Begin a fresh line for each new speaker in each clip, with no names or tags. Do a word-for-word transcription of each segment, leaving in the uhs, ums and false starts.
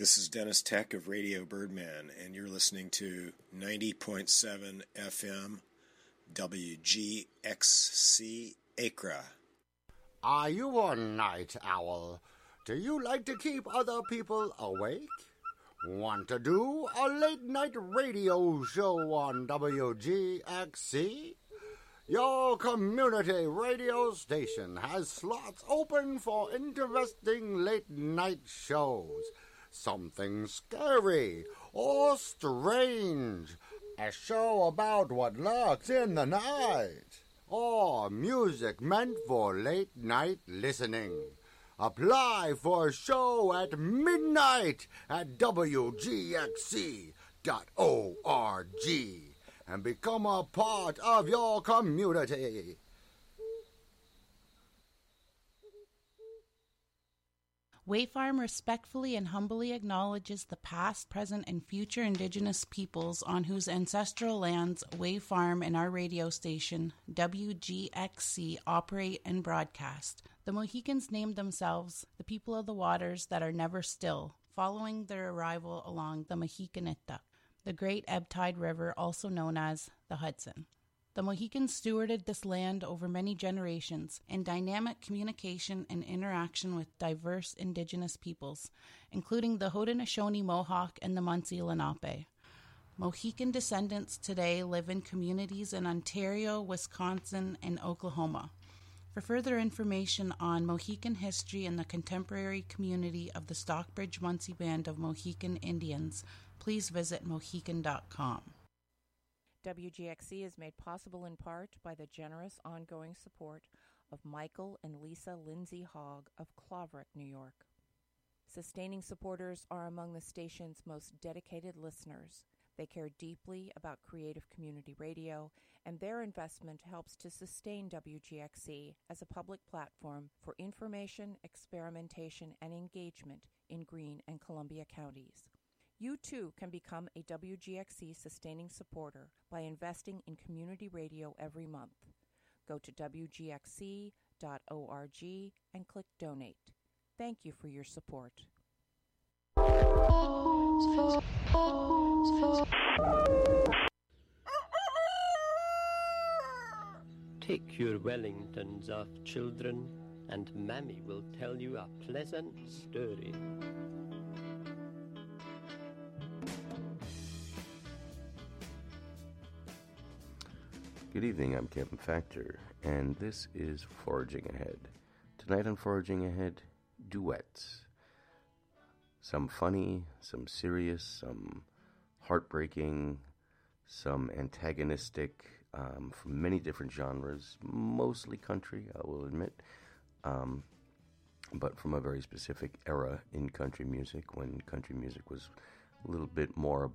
this is Dennis Tech of Radio Birdman, and you're listening to ninety point seven F M W G X C Acra.
Are you a night owl? Do you like to keep other people awake? Want to do a late-night radio show on W G X C? Your community radio station has slots open for interesting late-night shows. Something scary or strange. A show about what lurks in the night. Or music meant for late-night listening. Apply for a show at midnight at W G X C dot org and become a part of your community.
Wayfarm respectfully and humbly acknowledges the past, present, and future Indigenous peoples on whose ancestral lands Wayfarm and our radio station, W G X C, operate and broadcast. The Mohicans named themselves the people of the waters that are never still, following their arrival along the Mohicanita, the great ebb tide river also known as the Hudson. The Mohicans stewarded this land over many generations in dynamic communication and interaction with diverse Indigenous peoples, including the Haudenosaunee Mohawk and the Munsee Lenape. Mohican descendants today live in communities in Ontario, Wisconsin, and Oklahoma. For further information on Mohican history and the contemporary community of the Stockbridge Munsee Band of Mohican Indians, please visit mohican dot com.
W G X C is made possible in part by the generous ongoing support of Michael and Lisa Lindsay Hogg of Claverick, New York. Sustaining supporters are among the station's most dedicated listeners. They care deeply about creative community radio, and their investment helps to sustain W G X C as a public platform for information, experimentation, and engagement in Greene and Columbia counties. You too can become a W G X C sustaining supporter by investing in community radio every month. Go to W G X C dot org and click Donate. Thank you for your support.
Take your Wellingtons off, children, and Mammy will tell you a pleasant story.
Good evening, I'm Kevin Factor, and this is Foraging Ahead. Tonight on Foraging Ahead, duets. Some funny, some serious, some heartbreaking, some antagonistic, um, from many different genres, mostly country, I will admit, um, but from a very specific era in country music, when country music was a little bit more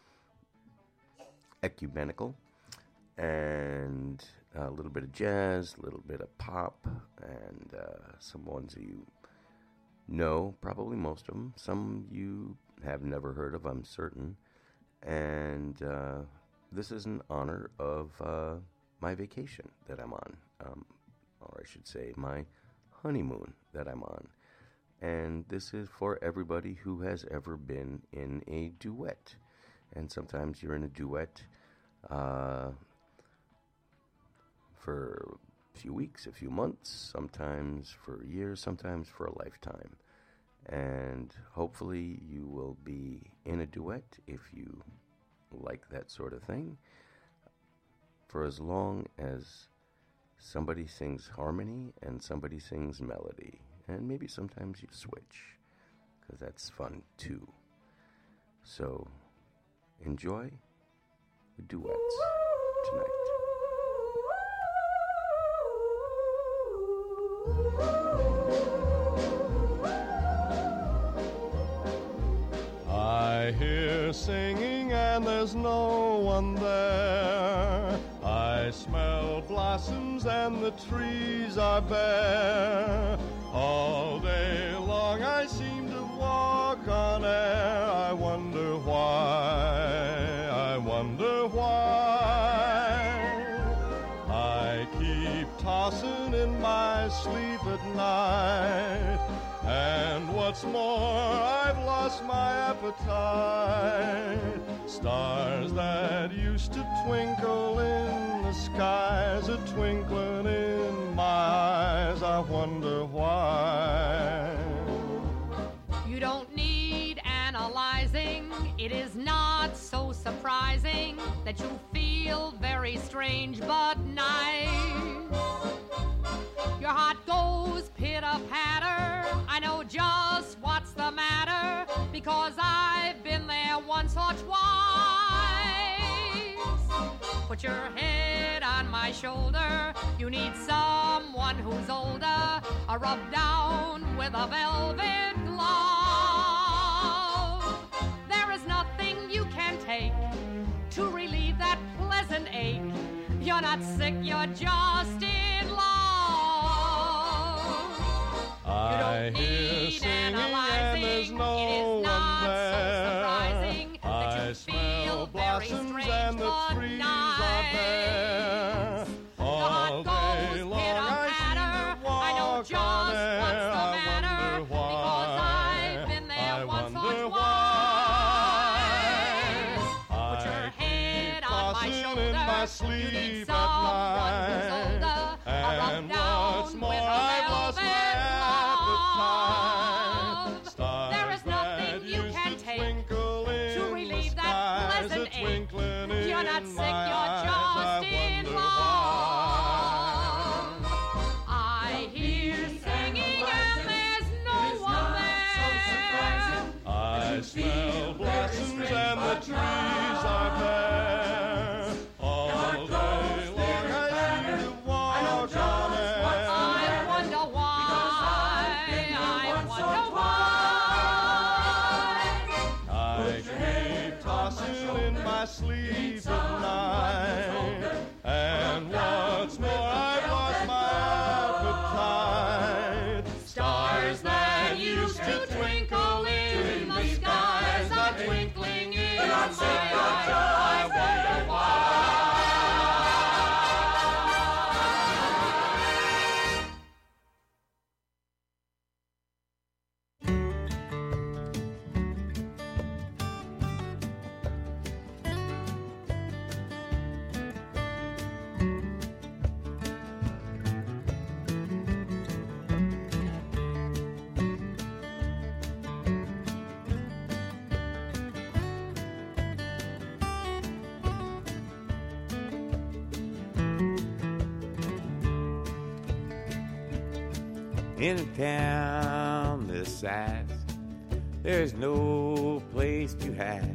ecumenical. And a little bit of jazz, a little bit of pop, and uh, some ones that you know, probably most of them. Some you have never heard of, I'm certain. And uh, this is in honor of uh, my vacation that I'm on, um, or I should say my honeymoon that I'm on. And this is for everybody who has ever been in a duet. And sometimes you're in a duet uh, for a few weeks, a few months, sometimes for years, sometimes for a lifetime. And hopefully you will be in a duet if you like that sort of thing, for as long as somebody sings harmony and somebody sings melody. And maybe sometimes you switch, because that's fun too. So enjoy the duets tonight.
I hear singing and there's no one there. I smell blossoms and the trees are bare. All day long I seem to walk on air. I wonder why, I wonder why. I keep tossing in my sleep at night, And what's more, I've lost my appetite. Stars that used to twinkle in the skies are twinkling in my eyes. I wonder why.
You don't need analyzing. It is not so surprising that you feel very strange but nice. Your heart goes pitter-patter. I know just what's the matter because I've been there once or twice. Put your head on my shoulder. You need someone who's older. A rub down with a velvet glove. There is nothing you can take to relieve that pleasant ache. You're not sick, you're just in love.
I hear singing and there's no one there. I smell blossoms and the trees are bare. All day long I seem to walk on air. I wonder why. I wonder why. I keep tossing in my sleep at night. And what's more, I've lost my
there is nothing you can take to relieve that pleasant ache. You're not sick, you're just in love. I hear singing and there's no one there.
I smell blossoms and the trees are bare. All day long I seem to walk on air.
I wonder why.
I sleep at night, and what's more, I've lost my appetite. Stars that used to twinkle in the skies are twinkling in my eyes. I wonder why.
In a town this size, there's no place to hide.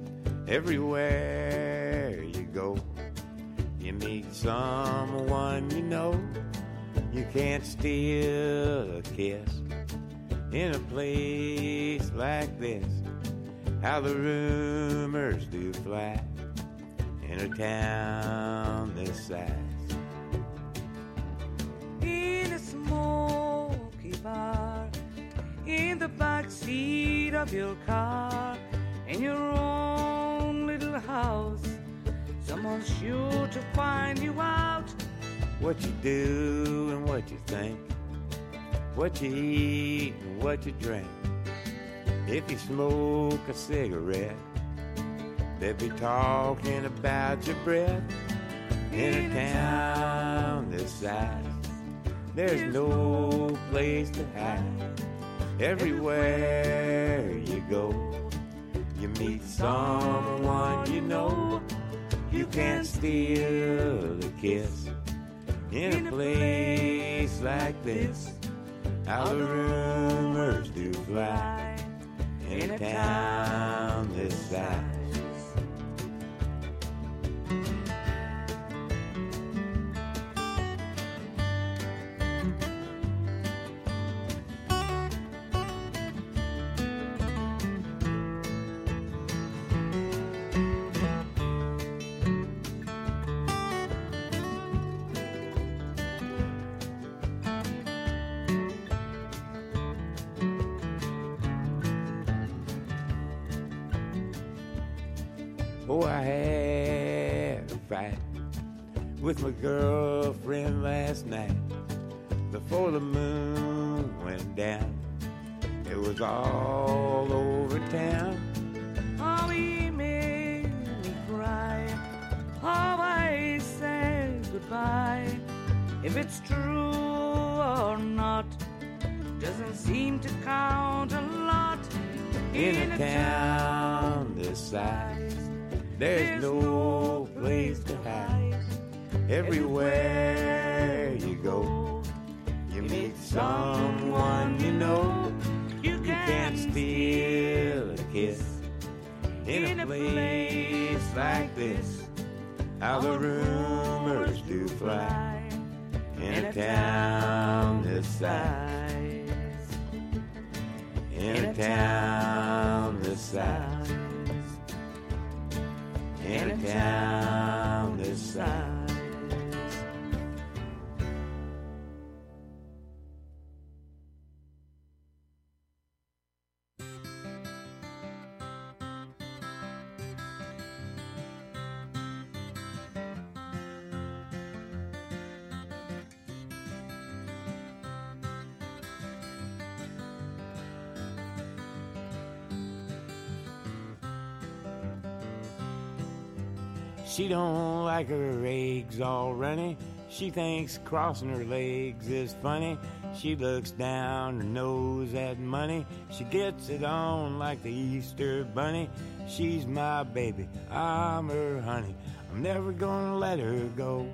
Everywhere you go, you meet someone you know. You can't steal a kiss in a place like this. How the rumors do fly in a town this size.
In a smoky bar, in the back seat of your car, in your own little house, someone's sure to find you out.
What you do and what you think, what you eat and what you drink. If you smoke a cigarette, they'll be talking about your breath. In a town this size, there's no place to hide. Everywhere you go, you meet someone you know. You can't steal a kiss in a place like this. How the rumors do fly in a town this size. Oh, I had a fight with my girlfriend last night before the moon went down. it was all over town.
Oh, he made me cry. Oh, I said goodbye. If it's true or not, doesn't seem to count a lot.
In, in a, a town this size, there's no place to hide. Everywhere you go, you meet someone you know. You can't steal a kiss in a place like this. How the rumors do fly in a town this size. In a town this size. In a town this size. She don't like her eggs all runny. She thinks crossing her legs is funny. She looks down her nose at money. She gets it on like the Easter bunny. She's my baby, I'm her honey. I'm never gonna let her go.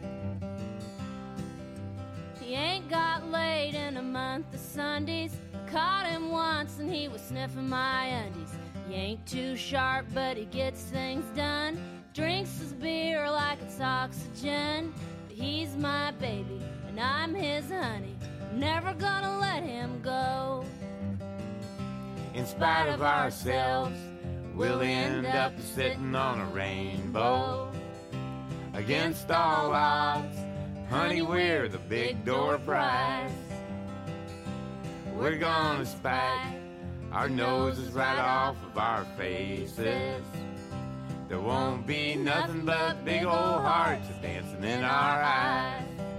He ain't got laid in a month of Sundays. Caught him once and he was sniffing my undies. He ain't too sharp, but he gets things done. Drinks his beer like it's oxygen. But he's my baby, and I'm his honey. I'm never gonna let him go.
In spite of ourselves, we'll end up sitting on a rainbow. Against all odds, honey, we're the big door prize. We're gonna spike our noses right off of our faces. There won't be nothing but big old hearts dancing in our eyes.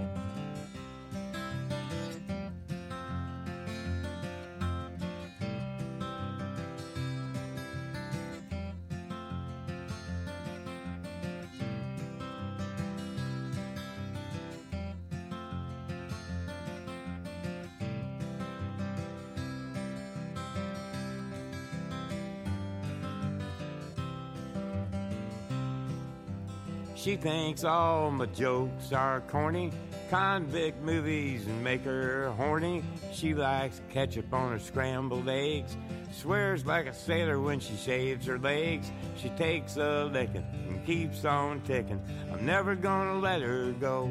She thinks all my jokes are corny. Convict movies and make her horny. She likes ketchup on her scrambled eggs. Swears like a sailor when she shaves her legs. She takes a licking and keeps on ticking. I'm never gonna let her go.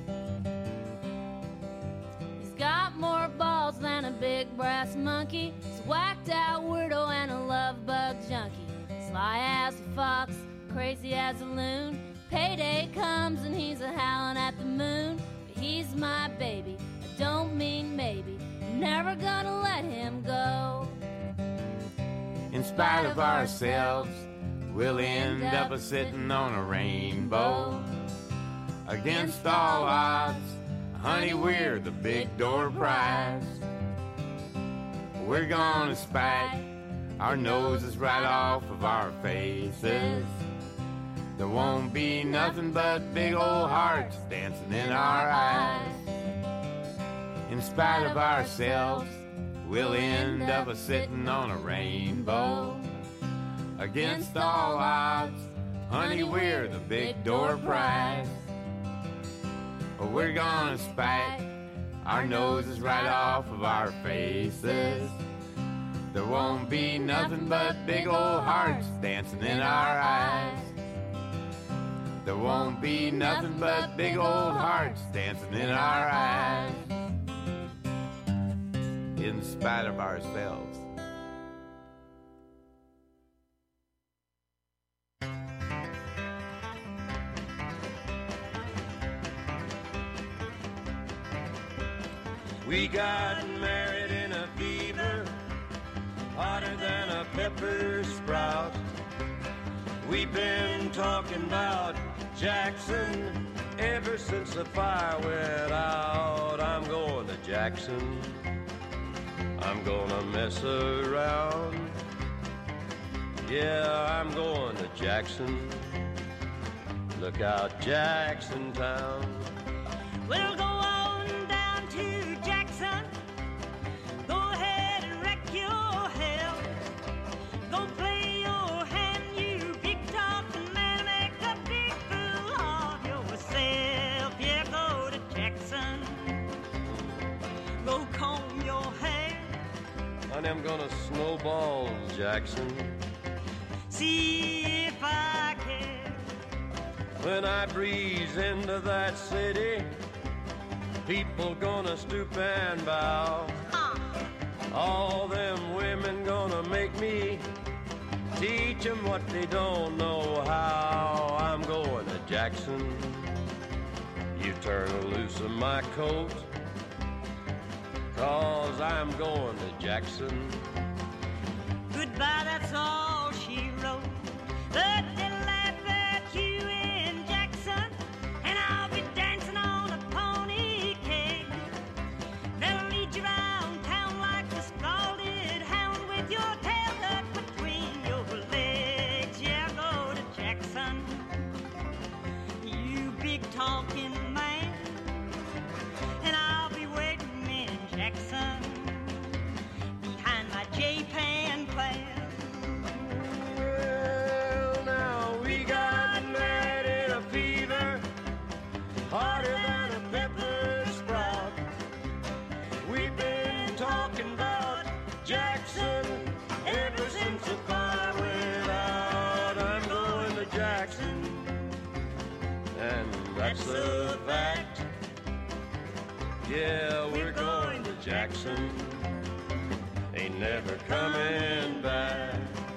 He's got more balls than a big brass monkey. He's a whacked out weirdo and a love bug junkie. Sly as a fox, crazy as a loon. Payday comes and he's a howling at the moon. But he's my baby, I don't mean maybe. I'm never gonna let him go.
In spite of ourselves, we'll end up a sitting on a rainbow. Against all odds, honey, we're the big door prize. We're gonna spike our noses right off of our faces. There won't be nothing but big old hearts dancing in our eyes. In spite of ourselves, we'll end up a sitting on a rainbow. Against all odds, honey, we're the big door prize. But we're gonna spike our noses right off of our faces. There won't be nothing but big old hearts dancing in our eyes. There won't be nothing but big old hearts dancing in our eyes. In spite of ourselves.
We got married in a fever, hotter than a pepper sprout. We've been talking about Jackson ever since the fire went out. I'm going to Jackson. I'm gonna mess around. Yeah, I'm going to Jackson. Look out, Jackson Town.
We'll go on down to Jackson. Go ahead and wreck your hell. Go play your hand, you big talking man. Make a big fool of yourself. Yeah, go to Jackson. Go comb your hair.
Honey, I'm gonna snowball Jackson.
See if I care.
When I breeze into that city, people gonna stoop and bow.
Uh.
All them women gonna make me teach them what they don't know how. I'm going to Jackson. You turn loose of my coat, 'cause I'm going to Jackson.
Goodbye, that's all she wrote. But they'll laugh at you in Jackson, and I'll be dancing on a pony keg. They'll lead you around town like a scalded hound with your tail tucked between your legs. Yeah, go to Jackson, you big talking man, and I'll be waiting in Jackson behind my J-Pan plan.
Well, now we got married in a fever, harder than a pepper sprout. We've been talking about Jackson ever since the fire went out. I'm going to Jackson, and that's a fact. Yeah, we're going to Jackson. Ain't never coming back.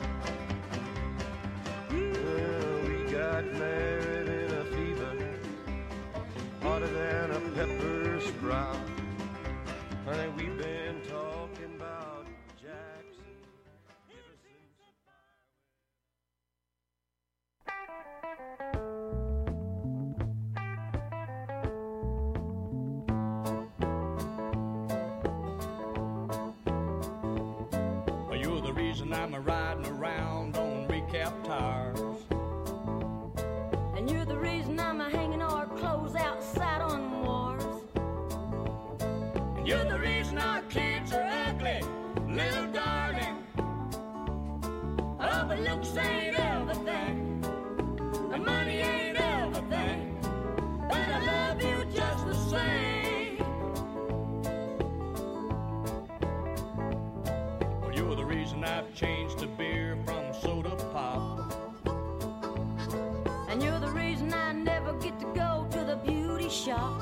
Well, we got married in a fever, hotter than a pepper sprout. Honey, we've been talking about Jackson ever since the
Well, you're the reason I'm a riding around on recap tires.
And you're the reason I'm a hanging our clothes outside on wharves.
And you're the reason our kids are ugly, little darling.
Oh, but looks ain't everything, and money ain't everything, but I love you just the same.
Well, you're the reason I've changed to beer from soda pop.
And you're the reason I never get to go to the beauty shop.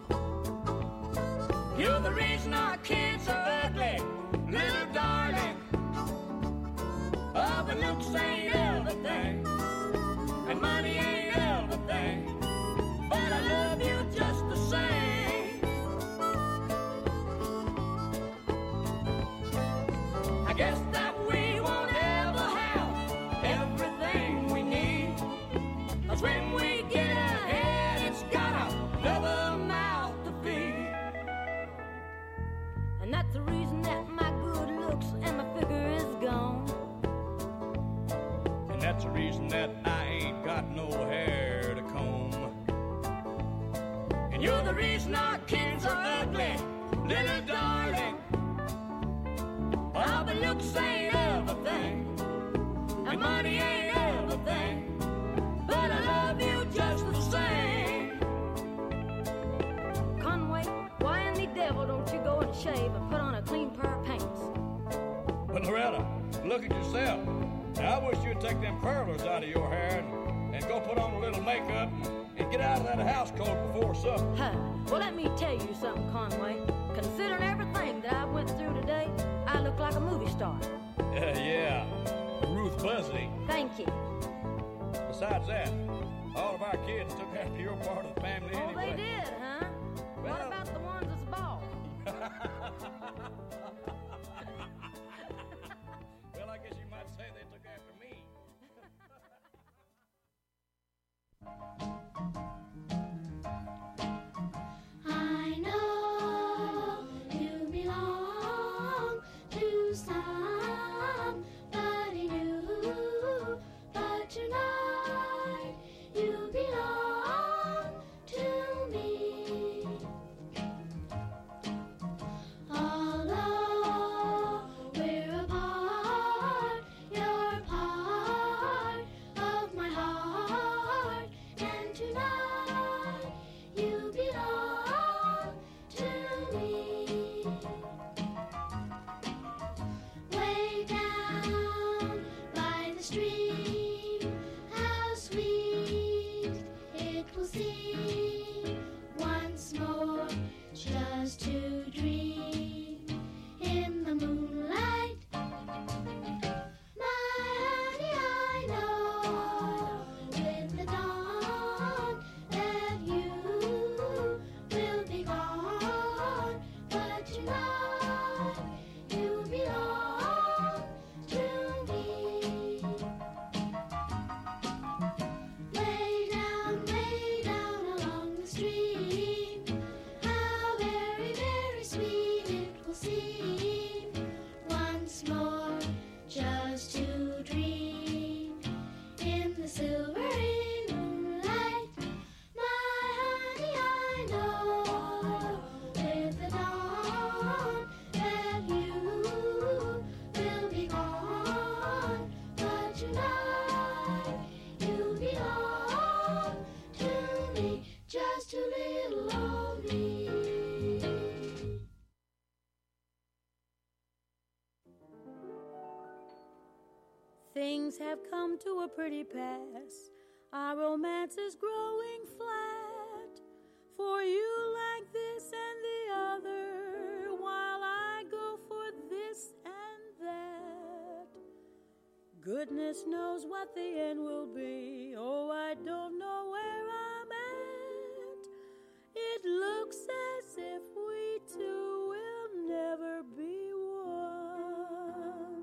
You're the reason our kids are ugly, little darling.
Oh, but looks ain't everything, and money ain't everything, but I love you just the same.
I guess that we won't ever have everything we need, 'cause when we get ahead, it's got another mouth to feed.
And that's the reason that my good looks and my figure is gone.
And that's the reason that I ain't got no hair to comb. And you're the reason our kids are ugly, little darling.
Oh, but looks ain't everything, and money ain't everything, but I love you just the same. Conway, why in the devil don't you go and shave and put on a clean pair of pants?
But Loretta, look at yourself. Now, I wish you'd take them curlers out of your hair and, and go put on a little makeup and get out of that house coat before supper.
Huh. Well, let me tell you something, Conway. Considering everything that I went through today, I look like a movie star.
Uh, yeah, Ruth Buzzy.
Thank you.
Besides that, all of our kids took after your part of the family
Oh,
anyway.
they did, huh?
Well,
what about the ones that's bald?
Well, I guess you might say they took after me.
I know you belong
once more, just to dream in the moonlight. My honey, I know with the dawn that you will be gone, but tonight you belong to me. Way down, way down along the stream, how very, very sweet it will seem once more, just to dream in the silvery moonlight. My honey, I know with the dawn that you will be gone, but tonight you belong to me, just a little lonely.
Things have come to a pretty pass. Our romance is growing flat. For you like this and the other, while I go for this and that. Goodness knows what the end will be. Oh, I don't know where I'm at. It looks as if we two will never be one.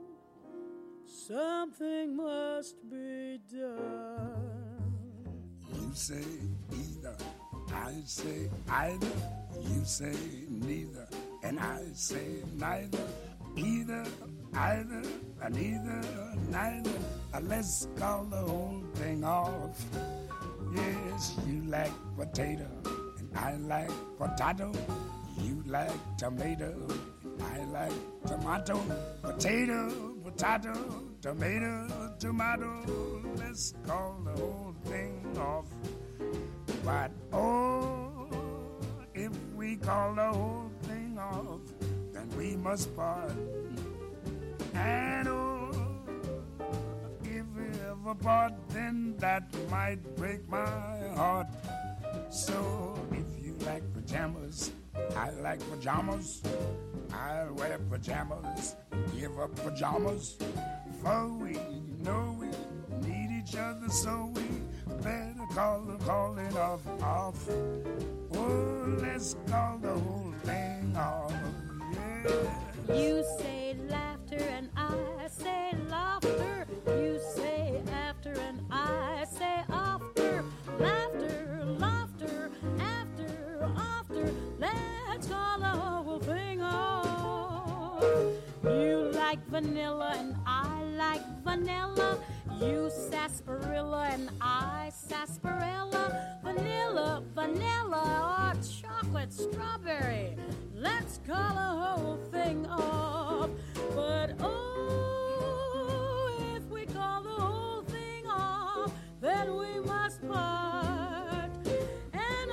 Something must be done.
You say either, I say either. You say neither, and I say neither. Either, either, and either, neither. Uh, Let's call the whole thing off. Yes, you like potato, and I like potato. You like tomato, and I like tomato. Potato, potato, tomato, tomato. Let's call the whole thing off. But oh, if we call the whole thing off, then we must part. And oh, if we ever part, then that might break my heart. So if you like pajamas, I like pajamas. I'll wear pajamas, give up pajamas. For we know we need each other, so we better call the calling off, off. Oh, let's call the whole thing off, yeah.
You say laughter and I say laughter. You say after and I say after. Laughter, laughter, after, after. Let's call the whole thing off. You like vanilla and I like vanilla. You sarsaparilla and I sarsaparilla. Vanilla, vanilla, or chocolate strawberry. Let's call the whole thing off. But oh, if we call the whole thing off, then we must part. And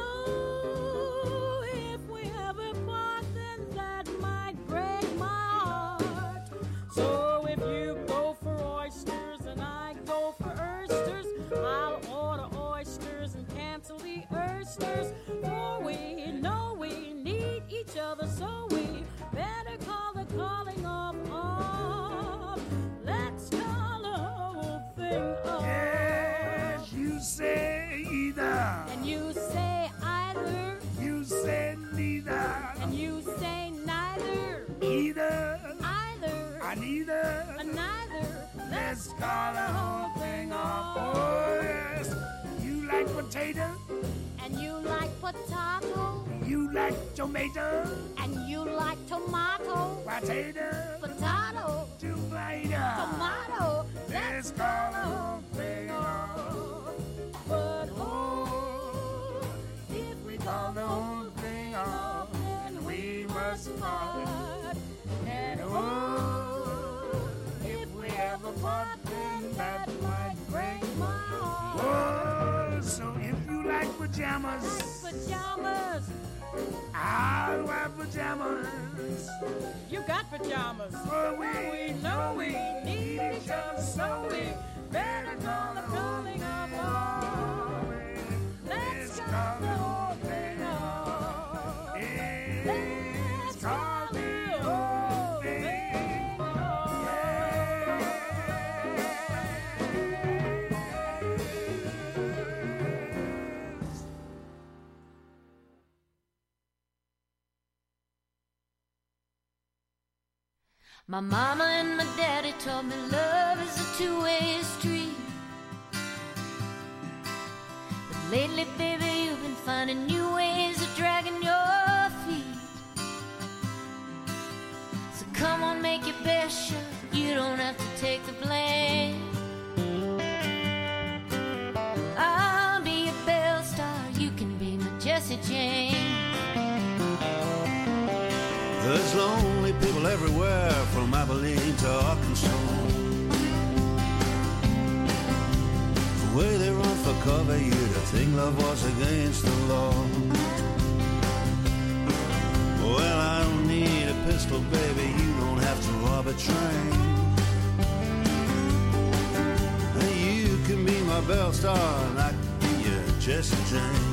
oh, if we ever part, then that might break my heart. So if you go for oysters and I go for oysters, I'll order oysters and cancel the oysters. For we know we need each other, so we better call the calling off off. Let's call the whole thing off.
Yes, you say either,
And you say either,
you say neither,
and you say neither,
either,
either,
and neither.
and neither.
Let's call the whole thing off. Oh yes, you like potato,
And you like potato,
you like tomato,
and you like tomato,
potato,
potato,
tomato,
tomato.
Let's call the whole thing off.
But oh,
If we call the whole thing off, then we must part. And oh, if we ever part, then that might break my heart. Oh, so if you like pajamas,
pajamas,
I'll wear pajamas.
you got pajamas.
For we
we know we need each other, so we better call the calling of all. Let's go
called the old thing. It's called the old thing.
My mama and my daddy told me love is a two-way street. But lately, baby, you've been finding new ways of dragging your feet. So come on, make your best shot. You don't have to take the blame. I'll be your bell star. You can be my Jessie Jane.
There's lonely people everywhere, from Abilene to Arkansas. The way they run for cover, you'd think love was against the law. Well, I don't need a pistol, baby, you don't have to rob a train. You can be my bell star, and I can be your Jessie Jane.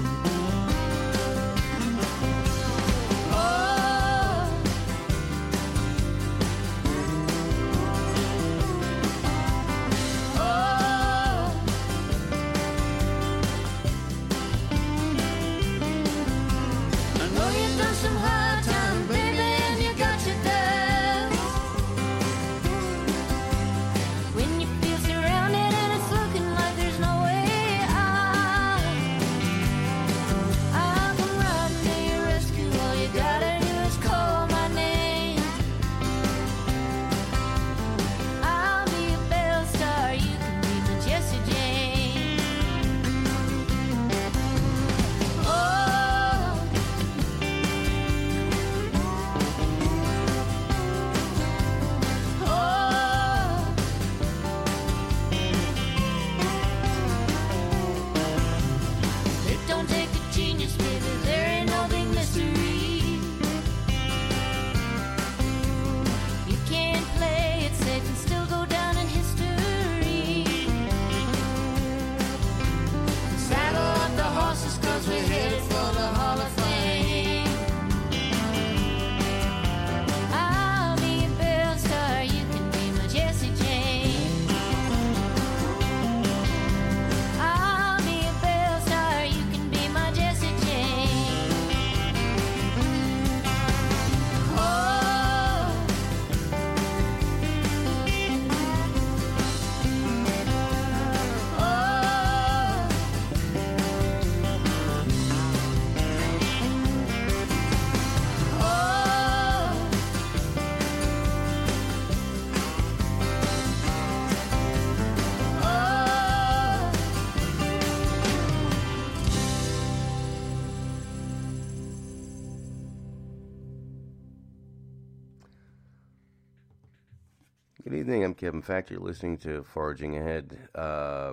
Good evening, I'm Kevin Factor. You're listening to Foraging Ahead. Uh,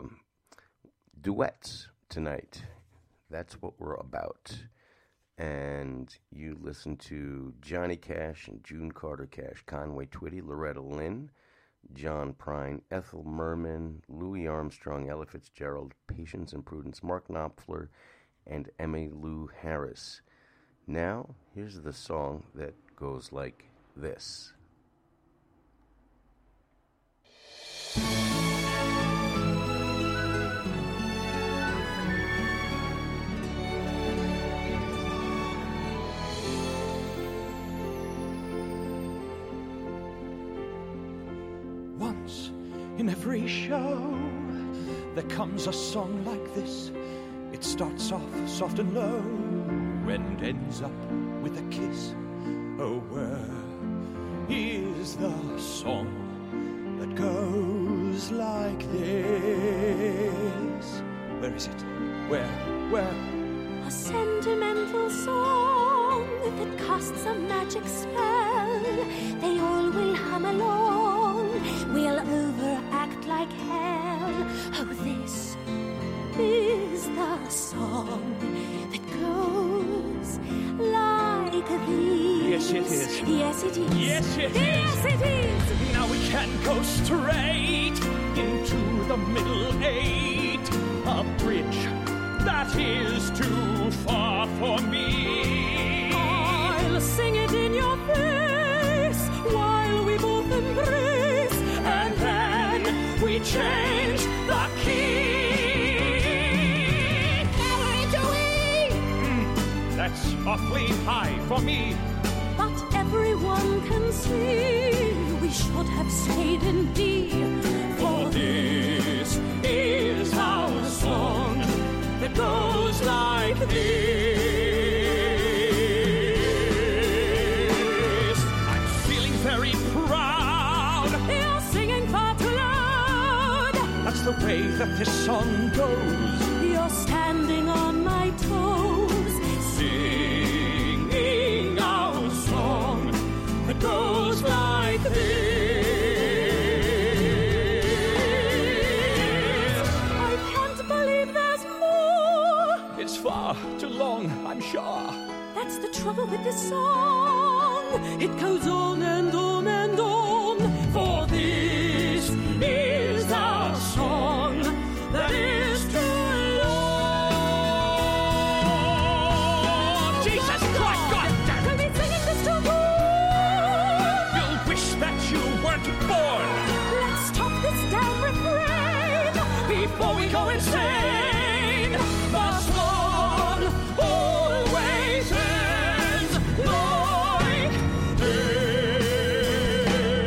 duets tonight. That's what we're about. And you listen to Johnny Cash and June Carter Cash, Conway Twitty, Loretta Lynn, John Prine, Ethel Merman, Louis Armstrong, Ella Fitzgerald, Patience and Prudence, Mark Knopfler, and Emmylou Harris. Now, here's the song that goes like this.
Once in every show there comes a song like this. It starts off soft and low and ends up with a kiss. Oh, where is the song that goes like this? Where is it? Where? Where?
A sentimental song that casts a magic spell. They all will hum along, we'll overact like hell. Oh, this is the song that goes like this.
Yes, it is.
Yes, it is.
Yes, it is.
Yes, it is.
Now we can go straight into the middle eight. A bridge that is too that's awfully high for me.
But everyone can see we should have stayed in D.
For this is our song that goes like this. I'm feeling very proud.
You're singing far too loud.
That's the way that this song goes.
You're standing on my toes,
singing our song that goes like this.
I can't believe there's more.
It's far too long, I'm sure.
That's the trouble with this song. It goes on and on and on.
For this is our song that is too long. Jesus Christ, God damn
it! We'll be singing this too good.
You'll wish that you weren't born.
Let's stop this damn refrain
before we go insane. The song always ends like this.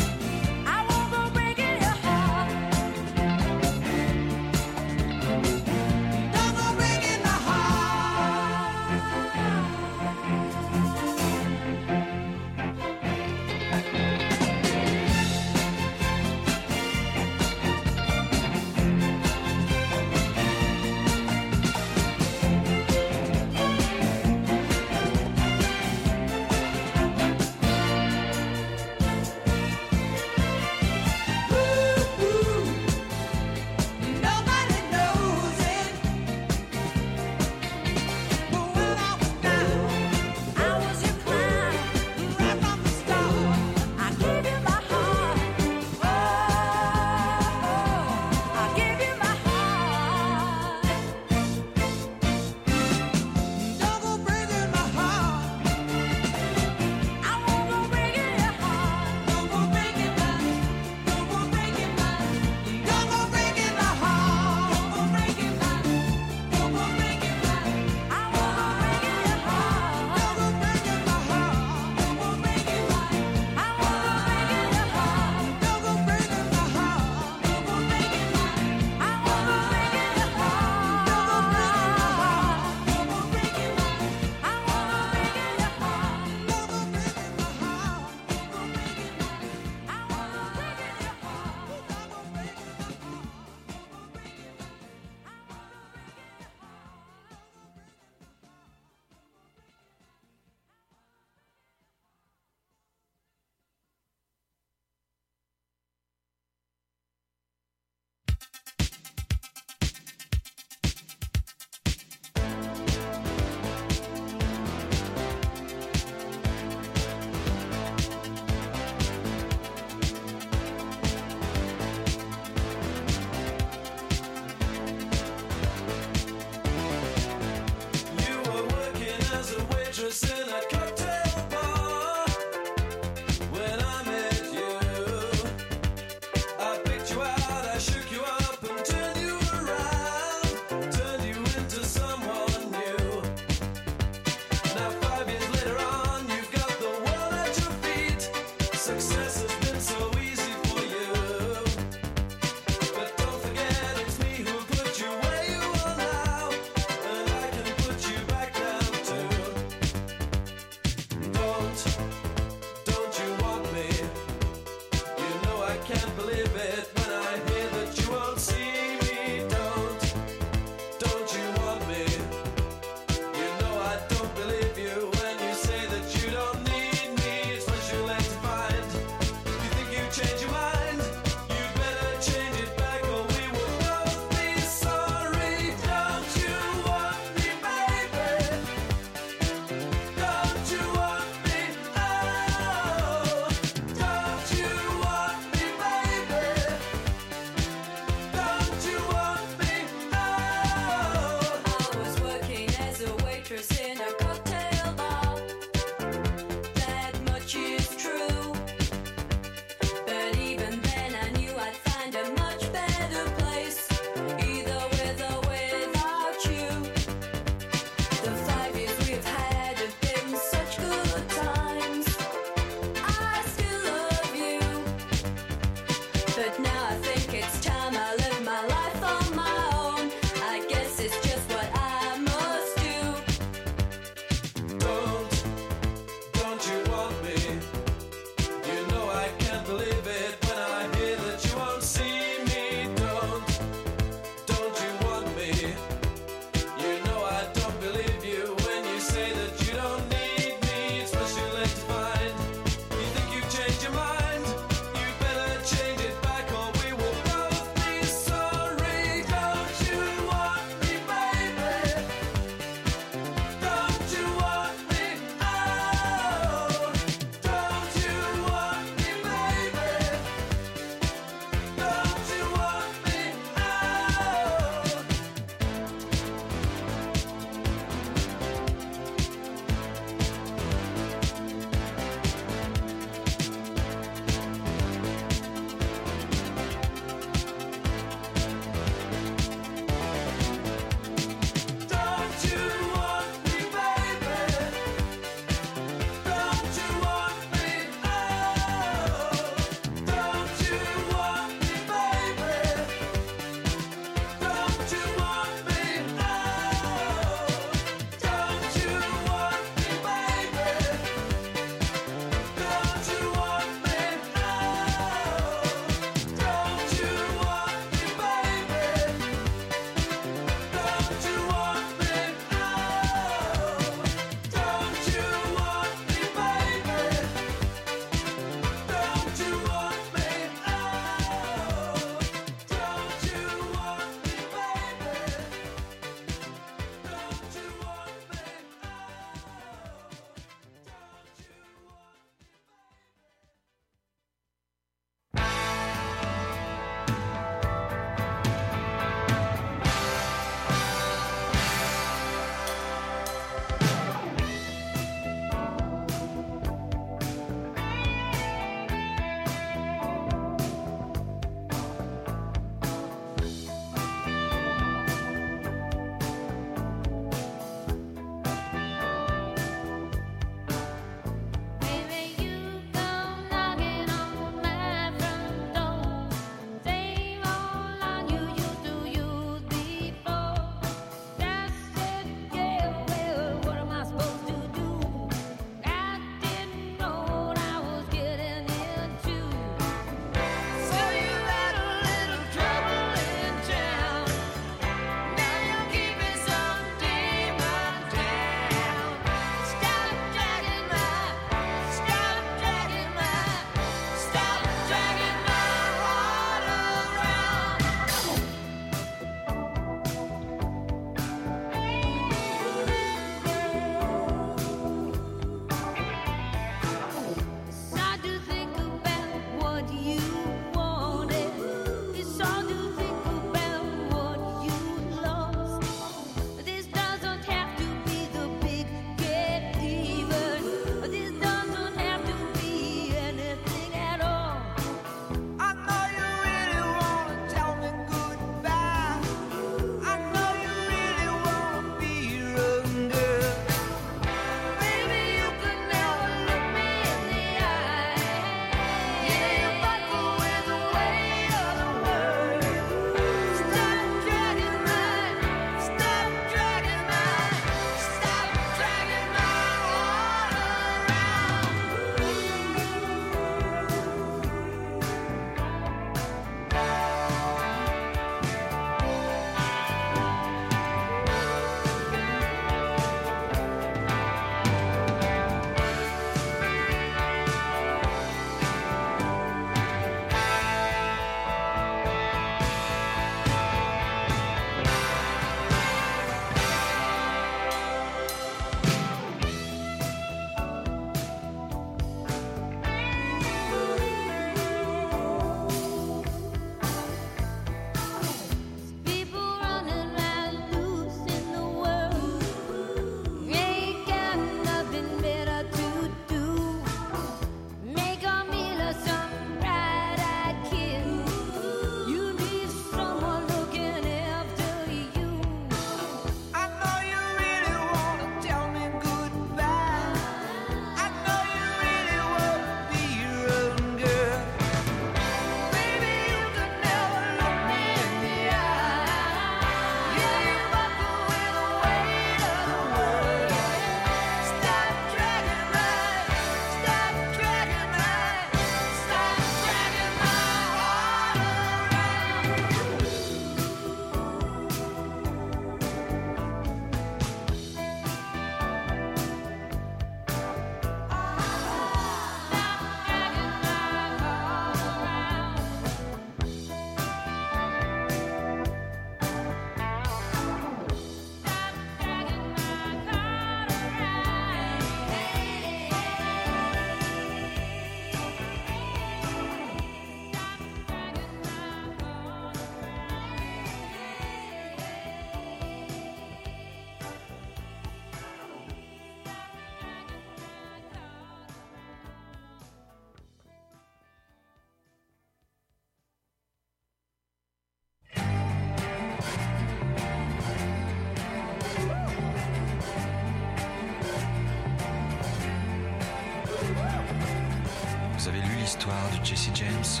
l'histoire de Jesse James?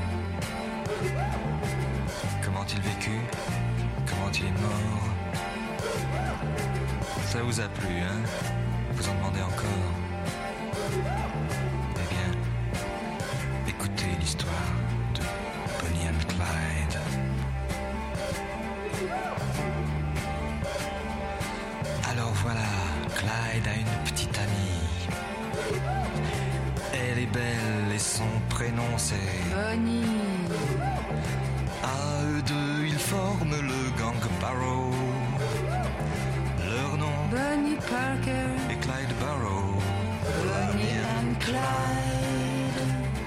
Comment il vécut? Comment il est mort? Ça vous a plu, hein? Vous en demandez encore? Eh bien, écoutez l'histoire de Bonnie and Clyde. Alors voilà, Clyde a une petite amie. Elle est belle et son prénom c'est
Bonnie.
À eux deux, ils forment le gang Barrow. Leur nom
Bonnie Parker
et Clyde Barrow.
Bonnie and Clyde.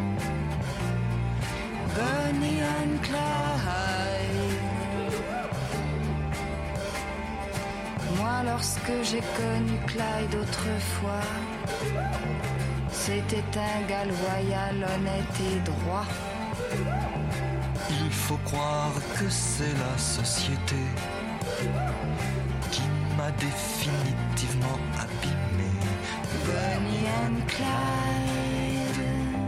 Bonnie and Clyde. Moi, lorsque j'ai connu Clyde autrefois, c'était un gars loyal, honnête et droit.
Il faut croire que c'est la société qui m'a définitivement abîmé.
Bonnie and Clyde.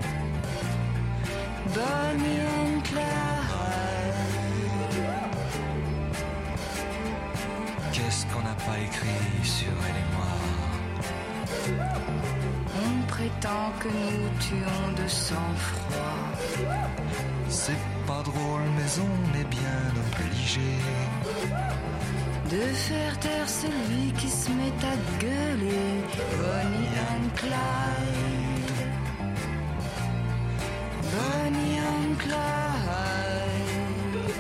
Bonnie and Clyde.
Qu'est-ce qu'on n'a pas écrit sur elle et moi?
On prétend que nous tuons de sang-froid.
C'est pas drôle, mais on est bien obligé
de faire taire celui qui se met à gueuler. Bonnie and Clyde. Bonnie and Clyde.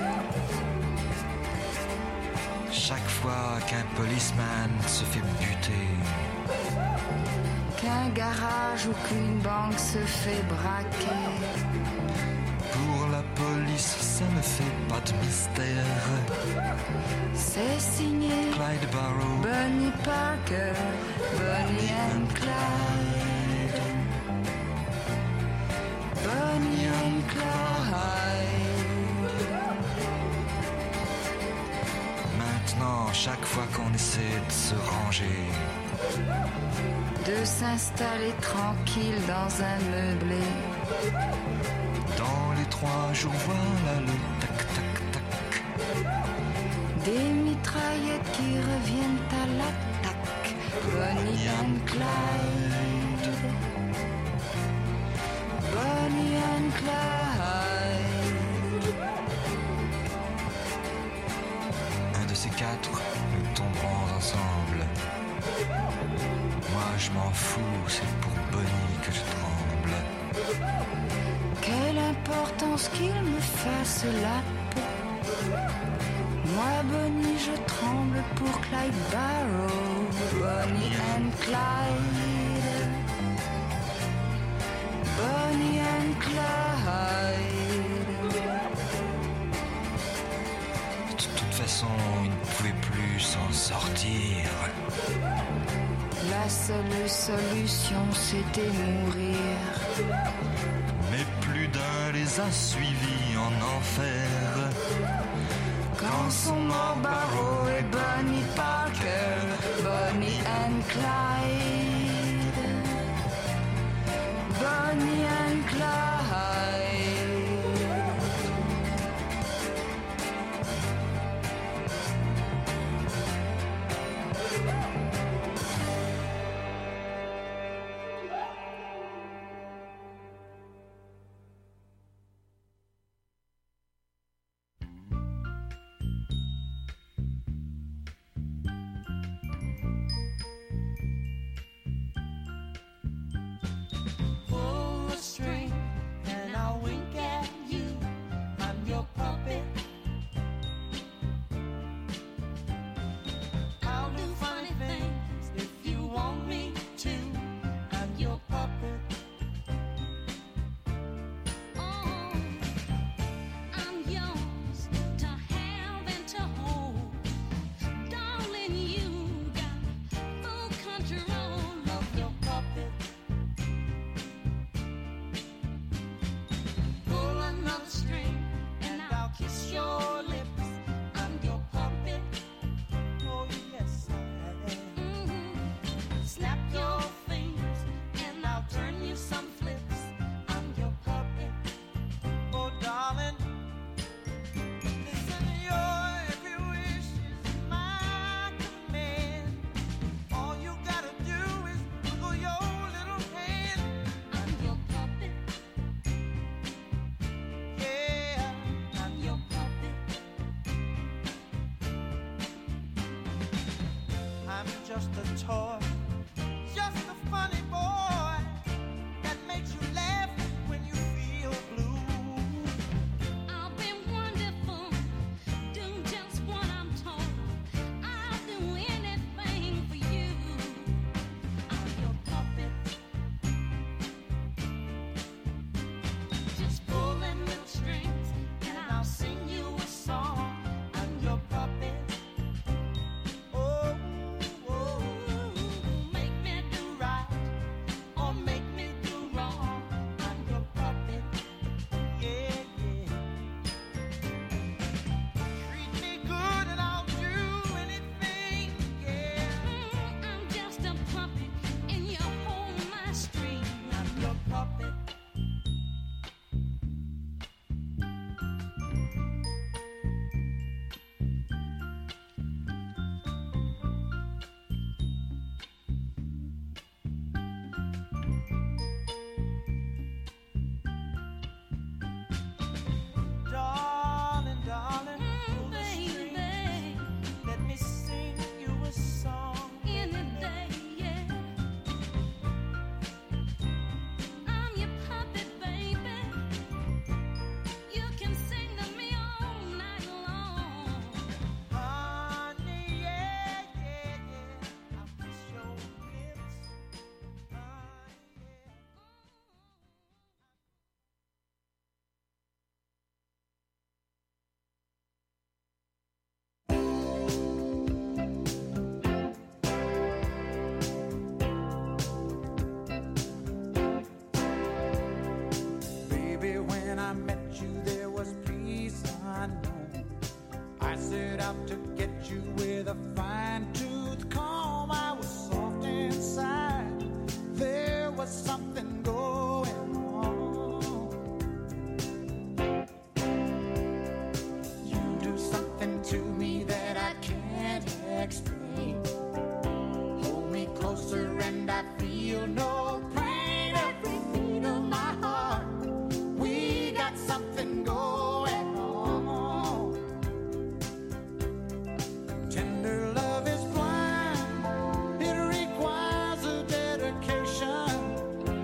Chaque fois qu'un policeman se fait buter,
qu'un garage ou qu'une banque se fait braquer,
pour la police ça ne fait pas de mystère.
C'est signé
Clyde Barrow,
Bonnie Parker, Bonnie and Clyde. Bonnie and Clyde.
Maintenant, chaque fois qu'on essaie de se ranger,
de s'installer tranquille dans un meublé,
dans les trois jours, voilà le tac tac tac.
Des mitraillettes qui reviennent à l'attaque. Bonnie and Clyde. Bonnie and Clyde.
Un de ces quatre, nous tomberons ensemble. Moi je m'en fous, c'est pour Bonnie que je tremble.
Quelle importance qu'il me fasse la peau. Moi Bonnie je tremble pour Clyde Barrow. Bonnie and Clyde. Bonnie and Clyde.
De toute façon, ils ne pouvaient plus s'en sortir.
La seule solution c'était mourir.
Mais plus d'un les a suivis en enfer.
Quand sont morts Barrow et Bonnie Parker, Bonnie and Clyde. Bonnie and Clyde.
just a toy, just a funny boy that makes you laugh when you feel blue.
I'll be wonderful, do just what I'm told. I'll do anything for you. I'm your puppet, just pulling the strings, and I'll sing you a song. I'm your puppet.
Oh, oh, make me do right or make me do wrong. I'm your puppet, yeah, yeah. Treat me good and I'll do anything, yeah.
I'm just a puppet, and you hold my string.
I'm your puppet. Darling, darling, pull the string. Let me sing you a song.
Any day, yeah. I'm your puppet, baby. You can sing to me all night long.
Honey, yeah, yeah, yeah. I'll kiss your lips.
Baby, when I met you, there was peace unknown. I set out to get you with a fine-tooth comb. I was soft inside. There was something going on. You do something to me that I can't explain. Hold me closer and I feel no pain. Every beat of my heart, we got something going on. Tender love is blind, it requires a dedication.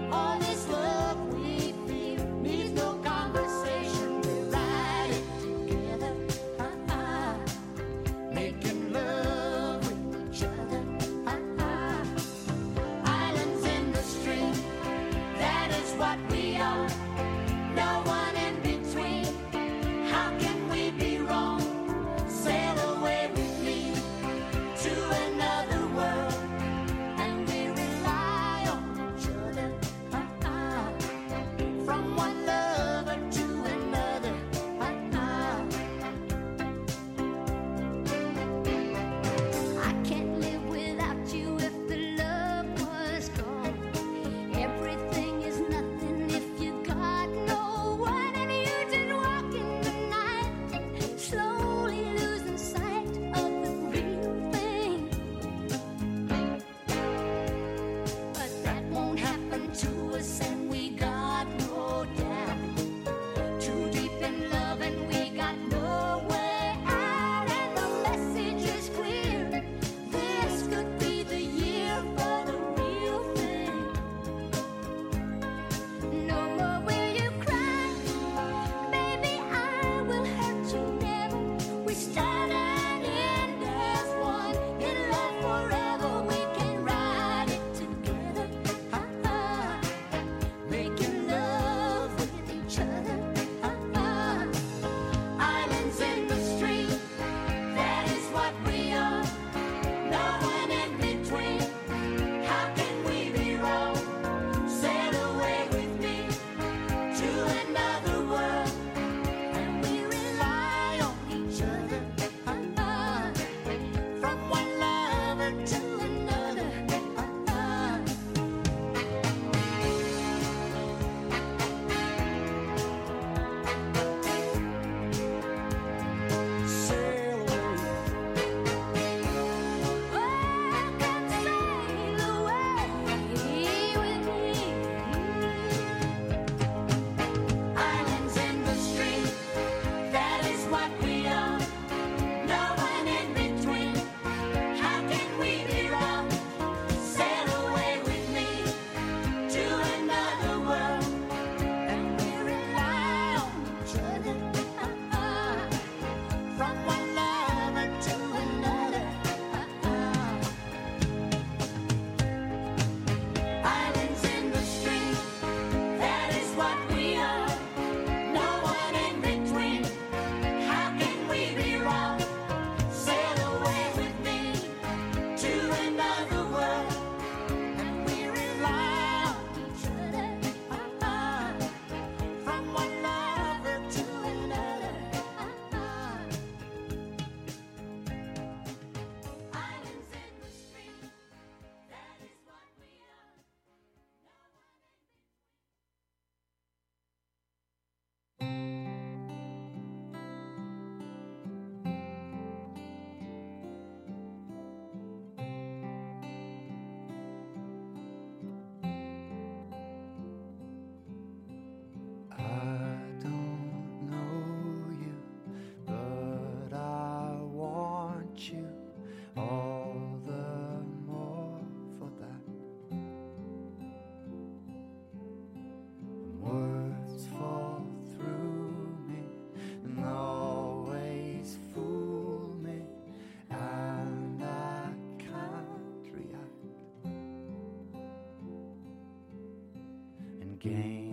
again.